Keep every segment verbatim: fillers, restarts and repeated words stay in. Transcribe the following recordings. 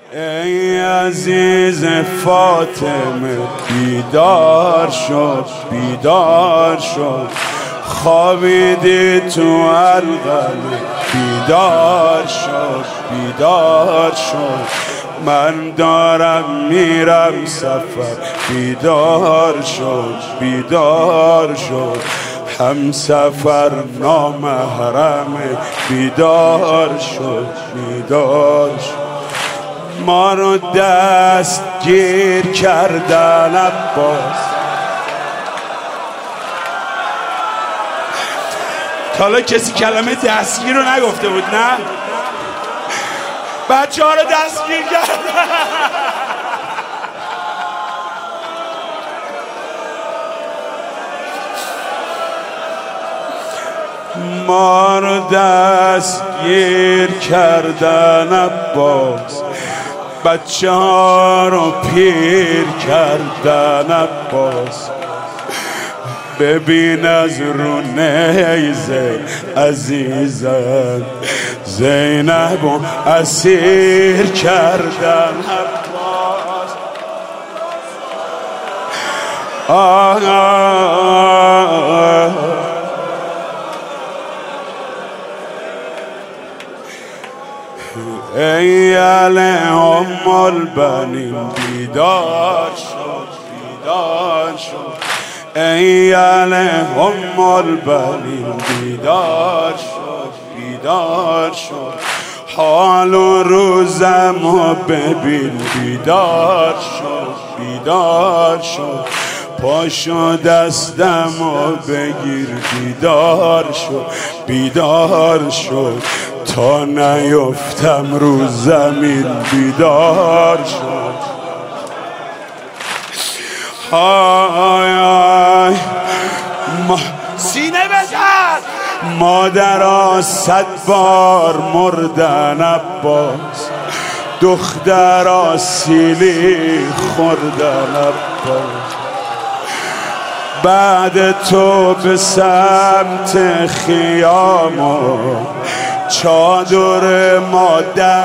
ای عزیز فاطمه بیدار شد بیدار شد، خوابیدی تو القلب بیدار شد بیدار شد، من دارم میرم سفر بیدار شد بیدار شد، هم سفر نامحرم بیدار شد بیدار شد، ما رو دست گیر کردن عباس. تا حالا کسی کلمه دستگیر رو نگفته بود نه؟ بچه ها رو دستگیر کردن. ما رو دستگیر کردن عباس، بچه ها رو پیر کردن عباس، ببین از رو نیزه عزیزم زینب و اسیر کردن عباس. آه آه ای علی ام البنین بیدار شد بیدار شد، ای علی ام البنین بیدار شد بیدار شد، حال و روزم و ببین بیدار شد بیدار شد، پاشو دستم و بگیر بیدار شد بیدار شد، تا نیفتم رو زمین بیدار شد. های های ما سینه بزن، مادرها صد بار مردن عباس، دخترها سیلی خوردن عباس، بعد تو به سمت خیام و چادر مادر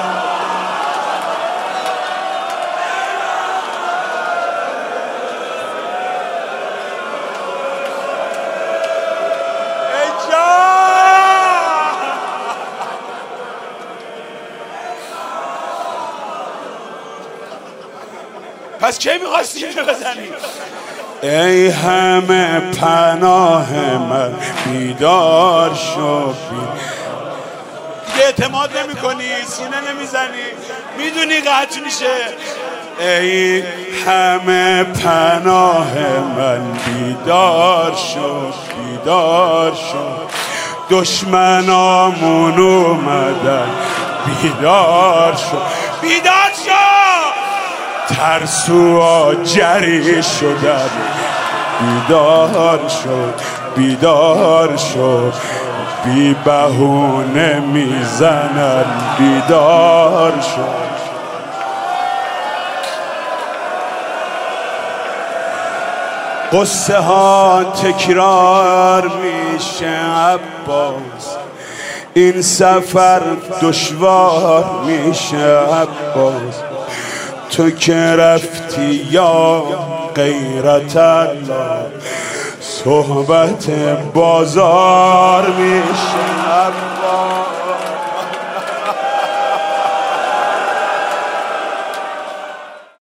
پس کی میخواستی اینو بزنی؟ ای همه پناه من بیدار شو. دیگه اعتماد نمی کنی، سینه نمیزنی، میدونی قطع میشه. ای همه پناه من بیدار شو بیدار شو، دشمنامون اومدن بیدار شو بیدار شو، ترسوها جری شدن بیدار شد بیدار شد، بی بهونه میزنن بیدار شد. قصه ها تکرار میشه عباس، این سفر دشوار میشه عباس، تو که رفتی یا غیرت الله صحبت بازار میشه عباس.